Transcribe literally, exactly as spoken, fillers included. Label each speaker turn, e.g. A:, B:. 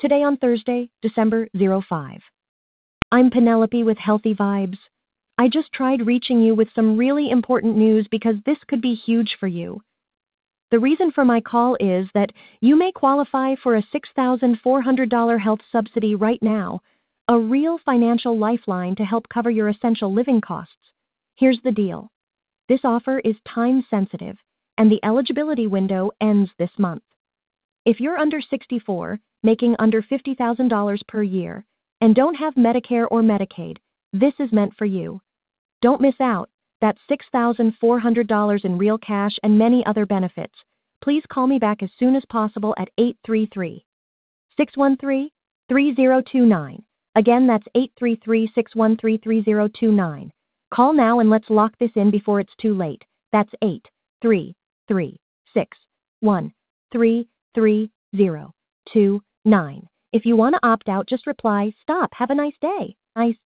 A: Today on Thursday, December fifth. I'm Penelope with Healthy Vibes. I just tried reaching you with some really important news because this could be huge for you. The reason for my call is that you may qualify for a six thousand four hundred dollars health subsidy right now, a real financial lifeline to help cover your essential living costs. Here's the deal. This offer is time sensitive, and the eligibility window ends this month. If you're under sixty-four, making under fifty thousand dollars per year, and don't have Medicare or Medicaid, this is meant for you. Don't miss out. That's six thousand four hundred dollars in real cash and many other benefits. Please call me back as soon as possible at eight three three, six one three, three zero two nine. Again, that's eight three three, six one three, three zero two nine. Call now and let's lock this in before it's too late. That's eight three three, six one three, three zero two nine. If you want to opt out, just reply, "Stop. Have a nice day." Nice.